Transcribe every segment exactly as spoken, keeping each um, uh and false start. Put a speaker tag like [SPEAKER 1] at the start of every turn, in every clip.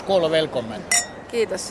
[SPEAKER 1] Skål och välkommen.
[SPEAKER 2] Kiitos.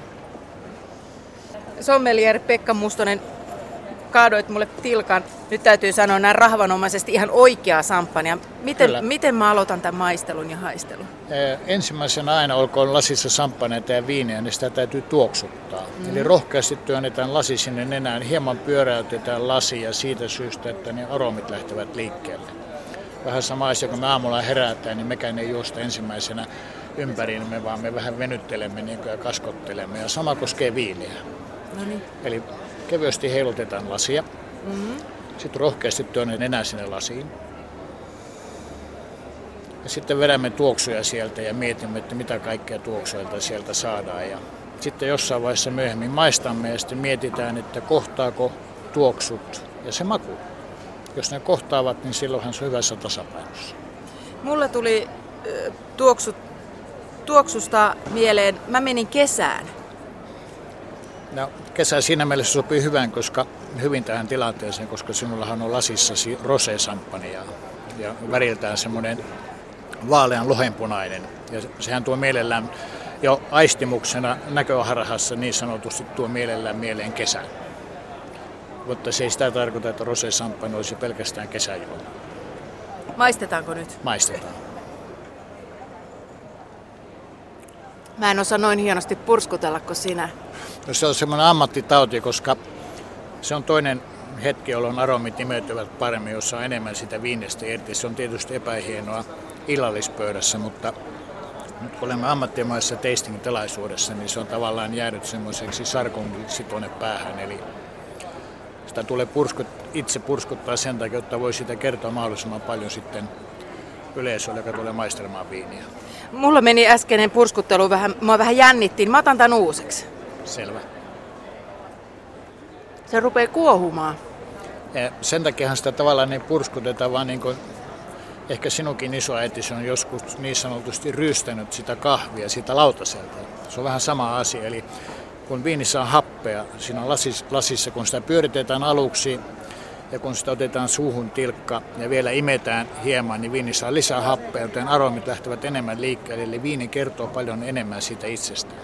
[SPEAKER 2] Sommelier Pekka Mustonen, kaadoit mulle tilkan. Nyt täytyy sanoa näin rahvanomaisesti ihan oikeaa samppania. Miten, miten mä aloitan tämän maistelun ja haistelun?
[SPEAKER 1] Eh, ensimmäisenä aina olkoon lasissa samppaneita ja viiniä, niin sitä täytyy tuoksuttaa. Mm. Eli rohkeasti työnnetään lasi sinne nenään, hieman pyöräytetään lasi ja siitä syystä, että ne aromit lähtevät liikkeelle. Vähän sama asia, kun me aamulla herätään, niin mekään ei juosta ensimmäisenä ympäriimme, vaan me vähän venyttelemme niin ja kaskottelemme. Ja sama koskee viiniä. Noniin. Eli kevyesti heilutetaan lasia. Mm-hmm. Sitten rohkeasti työnnetään nenää sinne lasiin. Ja sitten vedämme tuoksuja sieltä ja mietimme, että mitä kaikkea tuoksuilta sieltä saadaan. Ja sitten jossain vaiheessa myöhemmin maistamme ja sitten mietitään, että kohtaako tuoksut ja se maku. Jos ne kohtaavat, niin silloinhan se on hyvässä tasapainossa.
[SPEAKER 2] Mulla tuli äh, tuoksut, tuoksusta mieleen, mä menin kesään.
[SPEAKER 1] No, kesä siinä mielessä sopii hyvän, koska hyvin tähän tilanteeseen, koska sinullahan on lasissasi rosé-samppania ja väriltään semmoinen vaalean lohenpunainen. Ja sehän tuo mielellään jo aistimuksena näköharhassa niin sanotusti tuo mielellään mieleen kesän. Mutta se ei sitä tarkoita, että rosé-samppani olisi pelkästään kesäjuoma.
[SPEAKER 2] Maistetaanko nyt?
[SPEAKER 1] Maistetaan.
[SPEAKER 2] Mä en osaa noin hienosti purskutella kuin sinä.
[SPEAKER 1] No se on semmoinen ammattitauti, koska se on toinen hetki, jolloin aromit imeytyvät paremmin, jossa on enemmän sitä viinestä irti. Se on tietysti epähienoa illallispöydässä, mutta nyt kun olemme ammattimaisessa tasting-tilaisuudessa, niin se on tavallaan jäänyt semmoiseksi sarkongiksi tuonne päähän. Eli sitä tulee purskut, itse purskuttaa sen takia, jotta voi sitä kertoa mahdollisimman paljon sitten yleisölle, joka tulee maistelemaan viiniä.
[SPEAKER 2] Mulla meni äskeinen purskuttelu vähän, mä vähän jännittiin. Mä otan tän uuseksi.
[SPEAKER 1] Selvä.
[SPEAKER 2] Se rupeaa kuohumaan.
[SPEAKER 1] Ja sen takiahan sitä tavallaan niin purskutetaan, vaan niin kuin ehkä sinunkin isoäitisi on joskus niin sanotusti ryystänyt sitä kahvia siitä lautaselta. Se on vähän sama asia. Eli kun viinissä on happea siinä lasis, lasissa, kun sitä pyöritetään aluksi ja kun sitä otetaan suuhun tilkka ja vielä imetään hieman, niin viinissä on lisää happea, joten aromit lähtevät enemmän liikkeelle. Eli viini kertoo paljon enemmän siitä itsestään.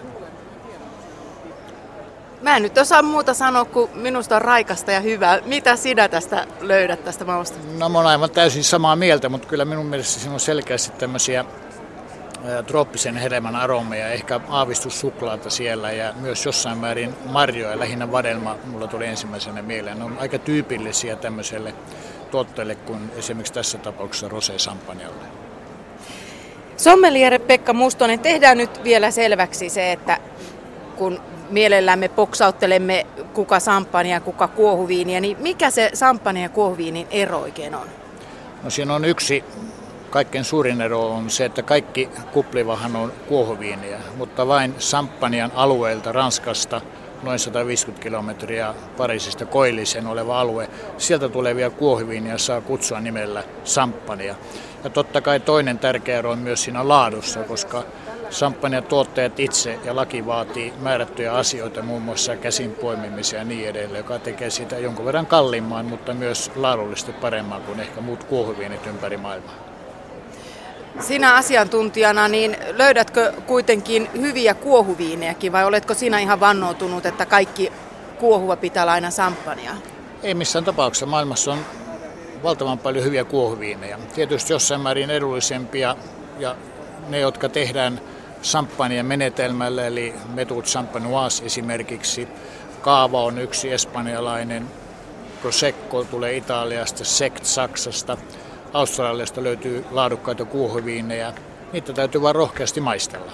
[SPEAKER 2] Mä en nyt osaa muuta sanoa, kun minusta on raikasta ja hyvää. Mitä sinä tästä löydät tästä mausta?
[SPEAKER 1] No mä oon aivan täysin samaa mieltä, mutta kyllä minun mielestä siinä on selkeästi tämmöisiä ä, trooppisen hedelmän aromeja, ehkä aavistus suklaata siellä ja myös jossain määrin marjoja, lähinnä vadelma, mulla tuli ensimmäisenä mieleen. Ne on aika tyypillisiä tämmöiselle tuotteelle kuin esimerkiksi tässä tapauksessa rosé-samppanialle.
[SPEAKER 2] Sommelier Pekka Mustonen, tehdään nyt vielä selväksi se, että kun mielellämme poksauttelemme kuka samppania ja kuka kuohuviiniä, niin mikä se samppania ja kuohuviinin ero oikein on?
[SPEAKER 1] No siinä on yksi, kaikkein suurin ero on se, että kaikki kuplivahan on kuohuviiniä, mutta vain samppanian alueelta Ranskasta noin sata viisikymmentä kilometriä Pariisista koillisen oleva alue. Sieltä tulevia kuohuviiniä saa kutsua nimellä samppania. Ja totta kai toinen tärkeä ero on myös siinä laadussa, koska samppanian tuottajat itse ja laki vaatii määrättyjä asioita, muun muassa käsin poimimisia ja niin edelleen, joka tekee sitä jonkun verran kalliimman, mutta myös laadullisesti paremman kuin ehkä muut kuohuviinit ympäri maailmaa.
[SPEAKER 2] Sinä asiantuntijana, niin löydätkö kuitenkin hyviä kuohuviinejäkin vai oletko sinä ihan vannoutunut, että kaikki kuohuva pitää olla aina samppania?
[SPEAKER 1] Ei missään tapauksessa. Maailmassa on valtavan paljon hyviä kuohuviinejä. Tietysti jossain määrin edullisempia ja ne, jotka tehdään samppanien menetelmällä, eli Méthode Champenoise esimerkiksi. Kaava on yksi espanjalainen, Prosecco tulee Italiasta, Sekt Saksasta, Australiasta löytyy laadukkaita kuohuviinejä. Niitä täytyy vain rohkeasti maistella.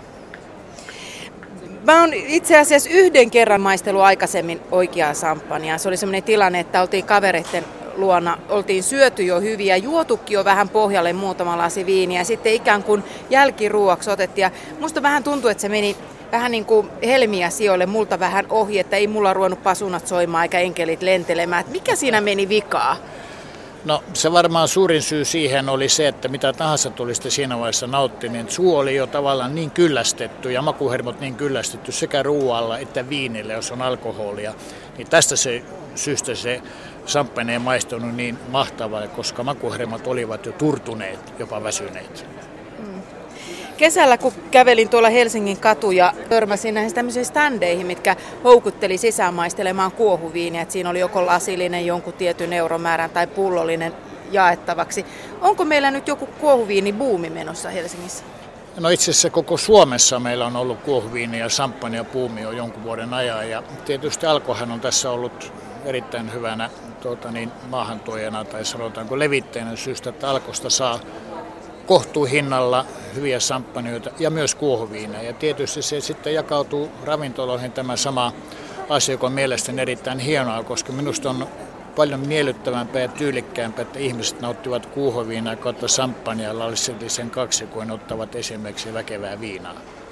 [SPEAKER 2] Mä oon itse asiassa yhden kerran maistellut aikaisemmin oikeaa samppania. Se oli sellainen tilanne, että oltiin kavereiden luona, oltiin syöty jo hyvin ja juotukin jo vähän pohjalle muutama lasi viiniä. Sitten ikään kuin jälkiruuaksi otettiin. Ja musta vähän tuntui, että se meni vähän niin kuin helmiä sijoille multa vähän ohi, että ei mulla ruvennut pasunat soimaan eikä enkelit lentelemään. Et mikä siinä meni vikaa?
[SPEAKER 1] No se varmaan suurin syy siihen oli se, että mitä tahansa tulisi siinä vaiheessa nauttia, niin suu oli jo tavallaan niin kyllästetty ja makuhermot niin kyllästetty sekä ruoalla että viinille, jos on alkoholia. Niin tästä se syystä se samppani ei maistunut niin mahtavalle, koska makuhermot olivat jo turtuneet, jopa väsyneet.
[SPEAKER 2] Kesällä, kun kävelin tuolla Helsingin katuja, törmäsin näihin tämmöisiin standeihin, mitkä houkutteli sisään maistelemaan kuohuviiniä. Et siinä oli joko lasillinen jonkun tietyn euromäärän tai pullollinen jaettavaksi. Onko meillä nyt joku kuohuviinibuumi menossa Helsingissä?
[SPEAKER 1] No itse asiassa koko Suomessa meillä on ollut kuohuviini ja samppania buumi jo jonkun vuoden ajan. Ja tietysti Alkohan on tässä ollut erittäin hyvänä tuota niin, maahantuojana tai sanotaanko levittäjänä syystä, että Alkosta saa kohtuuhinnalla hyviä samppanioita ja myös kuohuviineja. Ja tietysti se sitten jakautuu ravintoloihin tämä sama asia, joka on mielestäni erittäin hienoa, koska minusta on paljon miellyttävämpää ja tyylikkäämpää, että ihmiset nauttivat kuohuviinaa kautta samppanialla olisi sen kaksi, kuin ottavat esimerkiksi väkevää viinaa.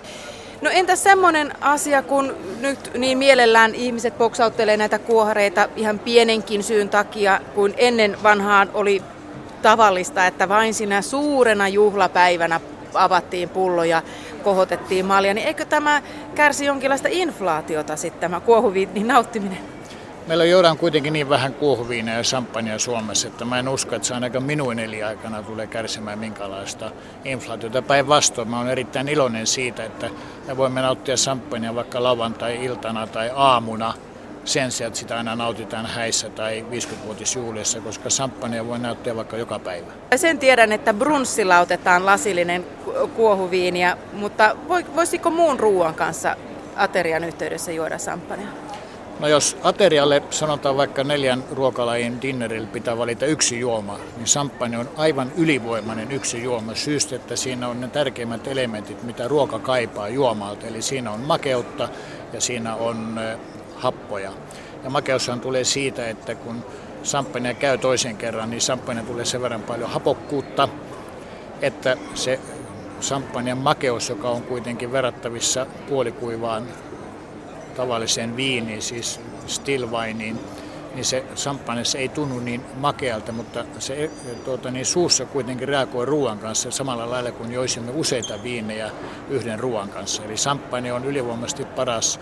[SPEAKER 2] No entäs semmoinen asia, kun nyt niin mielellään ihmiset poksauttelee näitä kuohareita ihan pienenkin syyn takia, kun ennen vanhaan oli tavallista, että vain siinä suurena juhlapäivänä avattiin pullo ja kohotettiin malja, niin eikö tämä kärsi jonkinlaista inflaatiota sitten tämä kuohuviinin nauttiminen?
[SPEAKER 1] Meillä juodaan kuitenkin niin vähän kuohuviineja ja samppania Suomessa, että mä en usko, että se ainakaan minun elinaikana tulee kärsimään minkälaista inflaatiota. Päinvastoin mä olen erittäin iloinen siitä, että me voimme nauttia samppania vaikka lauantai-iltana tai aamuna sen sijaan, että sitä aina nautitaan häissä tai viisikymmenvuotisjuhlissa, koska samppania voi nauttia vaikka joka päivä.
[SPEAKER 2] Sen tiedän, että brunssilla otetaan lasillinen kuohuviiniä, mutta voisiko muun ruoan kanssa aterian yhteydessä juoda samppania?
[SPEAKER 1] No jos aterialle sanotaan vaikka neljän ruokalajin dinnerille pitää valita yksi juoma, niin samppani on aivan ylivoimainen yksi juoma syystä, että siinä on ne tärkeimmät elementit, mitä ruoka kaipaa juomalta. Eli siinä on makeutta ja siinä on happoja. Ja makeushan tulee siitä, että kun samppania käy toisen kerran, niin samppania tulee sen verran paljon hapokkuutta, että se samppanian makeus, joka on kuitenkin verrattavissa puolikuivaan tavalliseen viiniin, siis still wineen, niin se samppanissa ei tunnu niin makealta, mutta se tuota, niin suussa kuitenkin reagoi ruoan kanssa samalla lailla kuin joisimme useita viinejä yhden ruoan kanssa. Eli samppani on ylivoimaisesti paras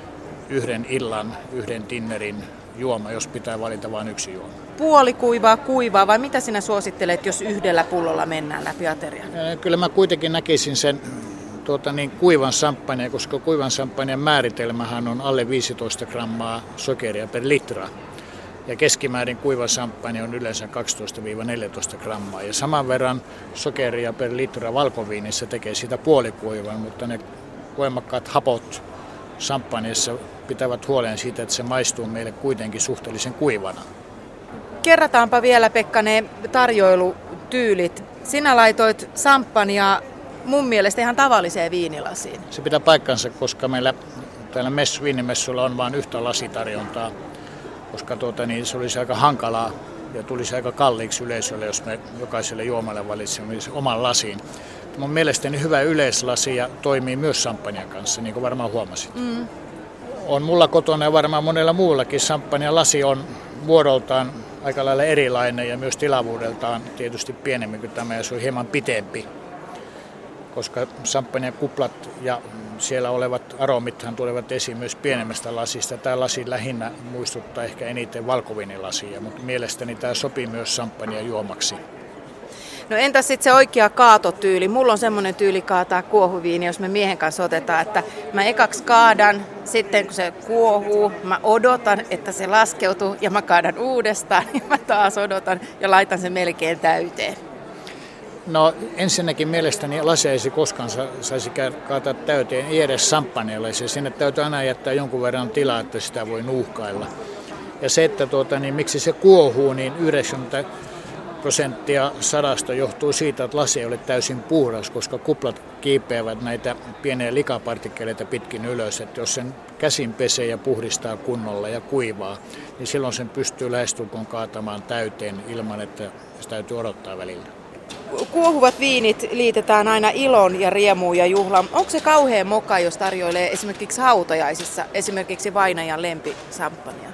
[SPEAKER 1] yhden illan, yhden dinnerin juoma, jos pitää valita vain yksi juoma.
[SPEAKER 2] Puolikuivaa, kuivaa vai mitä sinä suosittelet, jos yhdellä pullolla mennään läpi aterian?
[SPEAKER 1] Kyllä mä kuitenkin näkisin sen Tuota, niin kuivan samppania, koska kuivan samppanian määritelmähän on alle viisitoista grammaa sokeria per litra. Ja keskimäärin kuiva samppania on yleensä kaksitoista neljätoista grammaa. Ja saman verran sokeria per litra valkoviinissä tekee sitä puolikuivan, mutta ne voimakkaat hapot samppanissa pitävät huolen siitä, että se maistuu meille kuitenkin suhteellisen kuivana.
[SPEAKER 2] Kerrataanpa vielä, Pekka, ne tarjoilutyylit. Sinä laitoit samppania mun mielestä ihan tavalliseen viinilasiin.
[SPEAKER 1] Se pitää paikkansa, koska meillä täällä messu, viinimessuilla on vain yhtä lasitarjontaa, koska tuota, niin se olisi aika hankalaa ja tulisi aika kalliiksi yleisölle, jos me jokaiselle juomalle valitsemme oman lasiin. Mun mielestäni hyvä yleislasi ja toimii myös samppanian kanssa, niin kuin varmaan huomasit. Mm. On mulla kotona ja varmaan monella muullakin samppanian lasi on muodoltaan aika lailla erilainen ja myös tilavuudeltaan tietysti pienemmin kuin tämä ja se on hieman pitempi, koska samppanian kuplat ja siellä olevat aromithan tulevat esiin myös pienemmästä lasista. Tämä lasi lähinnä muistuttaa ehkä eniten valkoviinilasia, mutta mielestäni tämä sopii myös samppanian juomaksi.
[SPEAKER 2] No entäs sitten se oikea kaatotyyli? Mulla on semmoinen tyyli kaataa kuohuviini, jos me miehen kanssa otetaan, että mä ekaksi kaadan, sitten kun se kuohuu, mä odotan, että se laskeutuu ja mä kaadan uudestaan ja mä taas odotan ja laitan sen melkein täyteen.
[SPEAKER 1] No ensinnäkin mielestäni lasia ei koskaan saisi kaataa täyteen, ei edes samppanialla. Sinne täytyy aina jättää jonkun verran tilaa, että sitä voi nuuhkailla. Ja se, että tuota, niin miksi se kuohuu, niin yhdeksänkymmentä prosenttia sadasta johtuu siitä, että lasi ei ole täysin puhdas, koska kuplat kiipeävät näitä pieniä likapartikkeleita pitkin ylös. Että jos sen käsin pesee ja puhdistaa kunnolla ja kuivaa, niin silloin sen pystyy lähestulkoon kaatamaan täyteen ilman, että sitä täytyy odottaa välillä.
[SPEAKER 2] Kuohuvat viinit liitetään aina ilon ja riemuun ja juhlaan. Onko se kauhean moka, jos tarjoilee esimerkiksi hautajaisissa esimerkiksi vainajan lempisamppania?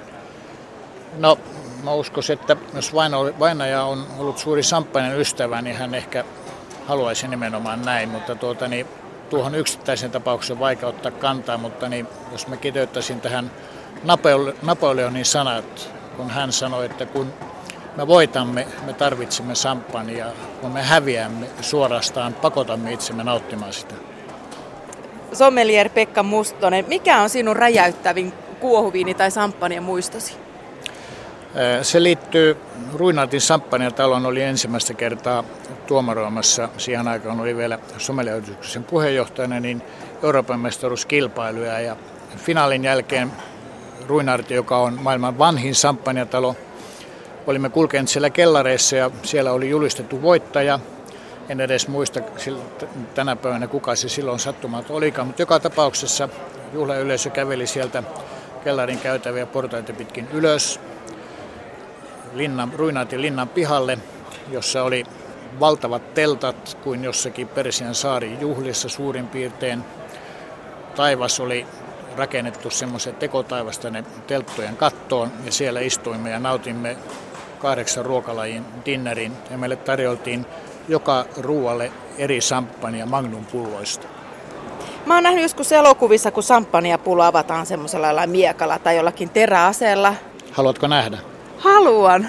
[SPEAKER 1] No, mä uskoisin, että jos vainaja on ollut suuri samppanjan ystävä, niin hän ehkä haluaisi nimenomaan näin, mutta tuota, niin, tuohon yksittäisen tapauksen vaikea ottaa kantaa, mutta niin, jos mä kiteyttäisin tähän Napoleonin sanat, kun hän sanoi, että kun me voitamme, me tarvitsemme samppanjaa. Kun me häviämme, suorastaan pakotamme itsemme nauttimaan sitä.
[SPEAKER 2] Sommelier Pekka Mustonen, mikä on sinun räjäyttävin kuohuviini tai samppania muistosi?
[SPEAKER 1] Se liittyy Ruinartin samppanjatalon, oli ensimmäistä kertaa tuomaroimassa. Siihen aikaan oli vielä sommeliyhdistyksen puheenjohtajana niin Euroopan mestaruuskilpailuja. Ja finaalin jälkeen Ruinartti, joka on maailman vanhin samppanjatalo, olimme kulkeneet siellä kellareissa ja siellä oli julistettu voittaja. En edes muista tänä päivänä kuka se silloin sattumalta olikaan, mutta joka tapauksessa juhlayleisö käveli sieltä kellarin käytäviä portaita pitkin ylös linnan, Ruinartin linnan pihalle, jossa oli valtavat teltat kuin jossakin Persian saarin juhlissa suurin piirtein. Taivas oli rakennettu semmoisen tekotaivasta ne telttojen kattoon ja siellä istuimme ja nautimme kahdeksan ruokalajin dinnerin ja meille tarjoltiin joka ruoalle eri samppania Magnum pulloista.
[SPEAKER 2] Mä oon nähnyt joskus elokuvissa, kun samppaniapullo avataan semmoisella lailla miekalla tai jollakin teräaseella.
[SPEAKER 1] Haluatko nähdä?
[SPEAKER 2] Haluan.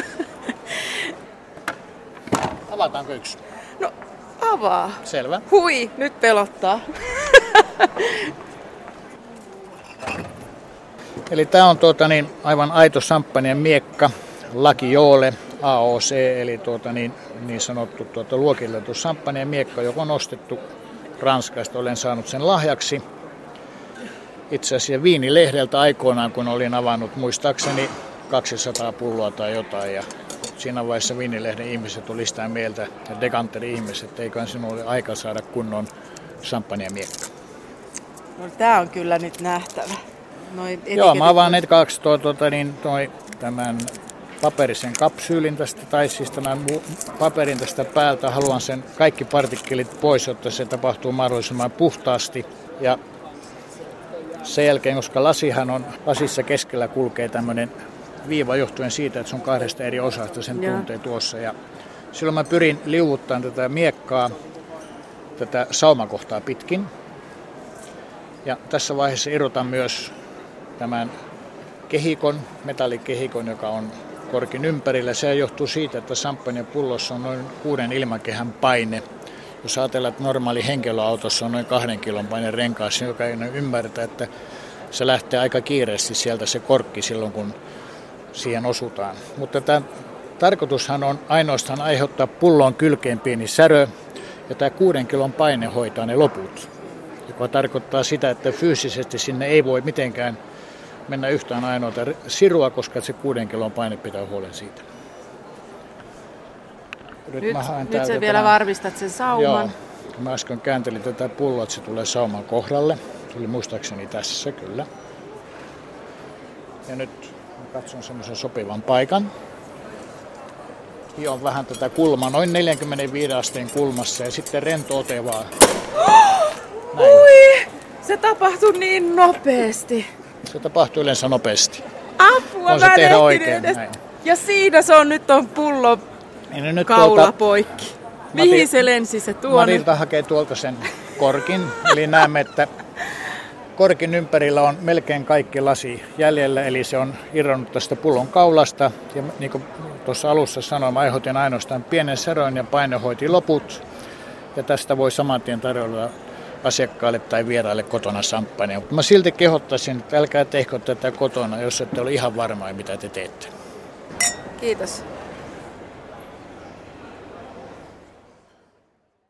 [SPEAKER 1] Avataanko yksi?
[SPEAKER 2] No, avaa.
[SPEAKER 1] Selvä.
[SPEAKER 2] Hui, nyt pelottaa.
[SPEAKER 1] Eli tämä on tuota niin, aivan aito samppanjan miekka, Lucky Joole, A O C, eli tuota niin, niin sanottu tuota luokiteltu samppanjan miekka, joka on ostettu Ranskasta. Olen saanut sen lahjaksi itse asiassa viinilehdeltä aikoinaan, kun olin avannut muistaakseni kaksisataa pulloa tai jotain. Ja siinä vaiheessa viinilehden ihmiset oli sitä mieltä, ja dekanteri-ihmiset, että eiköhän sinulle aika saada kunnon samppanjan miekka.
[SPEAKER 2] No, tämä on kyllä nyt nähtävä. Noin
[SPEAKER 1] Joo, mä avaan net kaksi tuo, tuota, niin, toi, tämän paperisen kapsyylin tästä, tai siis tämän paperin tästä päältä. Haluan sen kaikki partikkelit pois, jotta se tapahtuu mahdollisimman puhtaasti. Ja sen jälkeen, koska lasihan on, lasissa keskellä kulkee tämmöinen viiva johtuen siitä, että se on kahdesta eri osasta, sen
[SPEAKER 2] Joo.
[SPEAKER 1] tuntee tuossa. Ja silloin mä pyrin liuuttamaan tätä miekkaa, tätä saumakohtaa pitkin. Ja tässä vaiheessa erotan myös tämän kehikon, metallikehikon, joka on korkin ympärillä. Se johtuu siitä, että samppanjapullossa on noin kuuden ilmakehän paine. Jos ajatellaan, että normaali henkilöautossa on noin kahden kilon paine renkaassa, joka ei ymmärtää, että se lähtee aika kiireesti sieltä se korkki silloin, kun siihen osutaan. Mutta tämä tarkoitushan on ainoastaan aiheuttaa pullon kylkeen pieni särö, ja tämä kuuden kilon paine hoitaa ne loput. Joka tarkoittaa sitä, että fyysisesti sinne ei voi mitenkään mennä yhtään ainoata sirua, koska se kuuden kilon paine pitää huolen siitä.
[SPEAKER 2] Nyt, nyt, nyt sä vielä tämän varmistat sen sauman.
[SPEAKER 1] Joo, mä äsken kääntelin tätä pulloa, että se tulee sauman kohdalle. Se oli muistaakseni tässä, kyllä. Ja nyt mä katson semmoisen sopivan paikan. Hion vähän tätä kulmaa, noin neljäkymmentäviisi asteen kulmassa ja sitten rento ote vaan. Näin.
[SPEAKER 2] Ui, se tapahtui niin nopeasti.
[SPEAKER 1] Se tapahtuu yleensä nopeasti.
[SPEAKER 2] Apua,
[SPEAKER 1] on se
[SPEAKER 2] mä
[SPEAKER 1] tehdä
[SPEAKER 2] en
[SPEAKER 1] oikein.
[SPEAKER 2] edes. Ja siinä se on nyt on pullo
[SPEAKER 1] niin nyt
[SPEAKER 2] kaula
[SPEAKER 1] tuolta,
[SPEAKER 2] poikki. Mihin Mati, se lensi se tuonne?
[SPEAKER 1] Marilta hakee tuolta sen korkin. Eli näemme, että korkin ympärillä on melkein kaikki lasi jäljellä. Eli se on irronnut tästä pullon kaulasta. Ja niin kuin tuossa alussa sanoin, mä aiheutin ainoastaan pienen särön ja paine hoiti loput. Ja tästä voi saman tien tarjolla asiakkaille tai vieraille kotona samppania. Mutta mä silti kehottaisin, että älkää tehkö tätä kotona, jos ette ole ihan varmaa, mitä te teette.
[SPEAKER 2] Kiitos.